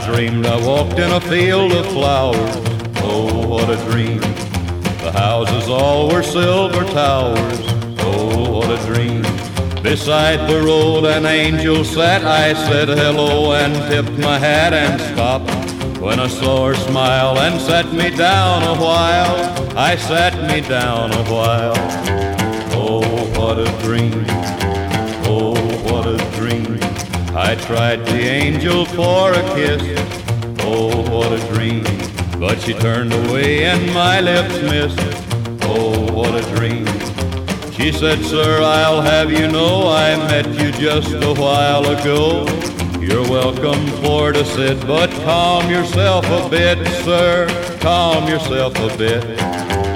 dreamed I walked in a field of flowers. Oh, what a dream. The houses all were silver towers. Oh, what a dream. Beside the road an angel sat. I said hello and tipped my hat and stopped when I saw her smile and sat me down a while. I sat me down a while. Oh, what a dream. Oh, what a dream. I tried the angel for a kiss. Oh, what a dream. But she turned away and my lips missed. Oh, what a dream. She said, sir, I'll have you know I met you just a while ago. You're welcome for to sit, but calm yourself a bit, sir. Calm yourself a bit.